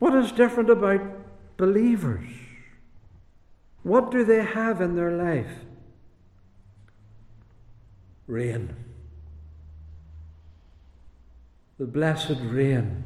What is different about believers? What do they have in their life? Rain. The blessed rain.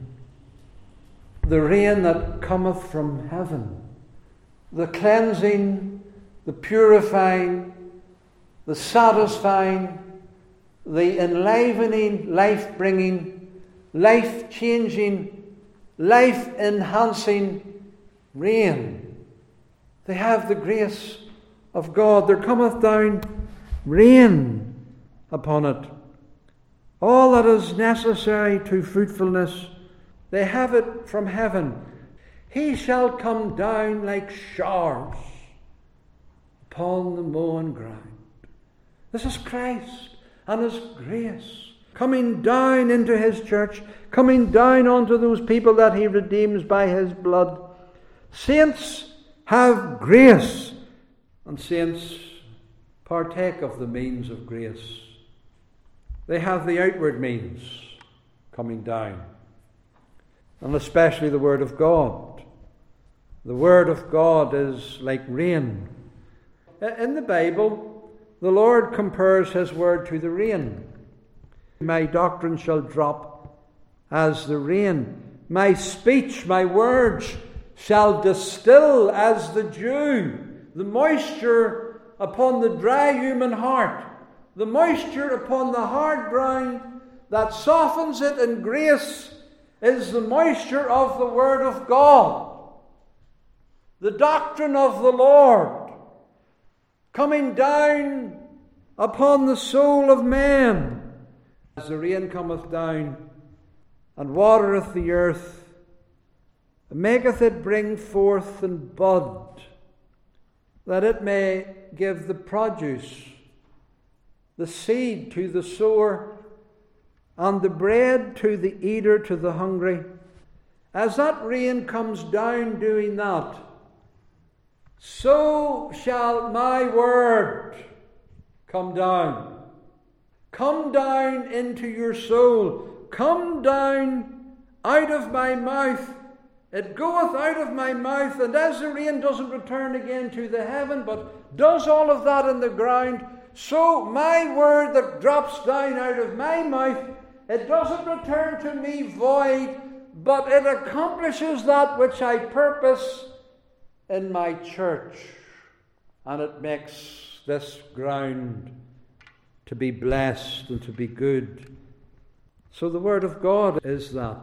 The rain that cometh from heaven. The cleansing, the purifying, the satisfying, the enlivening, life-bringing, life-changing, life-enhancing rain. They have the grace of God. There cometh down rain upon it. All that is necessary to fruitfulness, they have it from heaven. He shall come down like showers upon the mown ground. This is Christ and His grace coming down into His church, coming down onto those people that He redeems by His blood. Saints have grace, and saints partake of the means of grace. They have the outward means coming down, and especially the Word of God. The Word of God is like rain. In the Bible, the Lord compares His Word to the rain. My doctrine shall drop as the rain. My speech, my words, shall distill as the dew. The moisture upon the dry human heart. The moisture upon the hard ground that softens it in grace is the moisture of the Word of God. The doctrine of the Lord coming down upon the soul of man. As the rain cometh down and watereth the earth, and maketh it bring forth and bud, that it may give the produce, the seed to the sower, and the bread to the eater, to the hungry. As that rain comes down doing that, so shall my word come down. Come down into your soul. Come down out of my mouth. It goeth out of my mouth, and as the rain doesn't return again to the heaven, but does all of that in the ground, so my word that drops down out of my mouth, it doesn't return to me void, but it accomplishes that which I purpose in my church, and it makes this ground to be blessed and to be good. So the Word of God is that.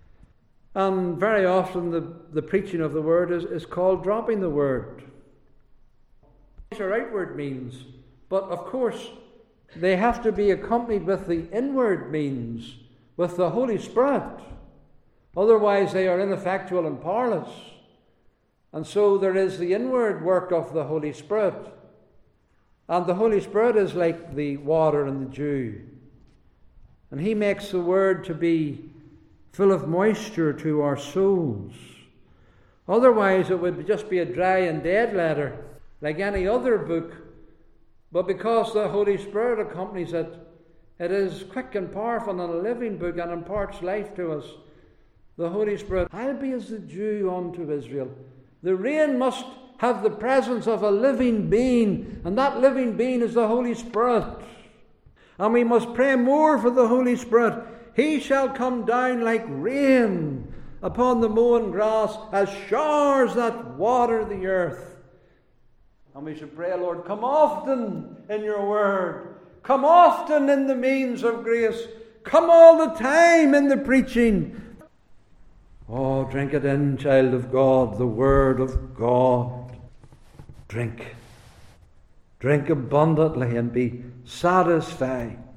And very often the preaching of the Word is called dropping the Word. These are outward means, but of course they have to be accompanied with the inward means, with the Holy Spirit. Otherwise they are ineffectual and powerless. And so there is the inward work of the Holy Spirit. And the Holy Spirit is like the water and the dew. And He makes the Word to be full of moisture to our souls. Otherwise it would just be a dry and dead letter, like any other book. But because the Holy Spirit accompanies it, it is quick and powerful and a living book and imparts life to us. The Holy Spirit, I'll be as the dew unto Israel. The rain must have the presence of a living being, and that living being is the Holy Spirit. And we must pray more for the Holy Spirit. He shall come down like rain upon the mown grass, as showers that water the earth. And we should pray, Lord, come often in your word. Come often in the means of grace. Come all the time in the preaching. Oh, drink it in, child of God, the Word of God. Drink. Drink abundantly and be satisfied.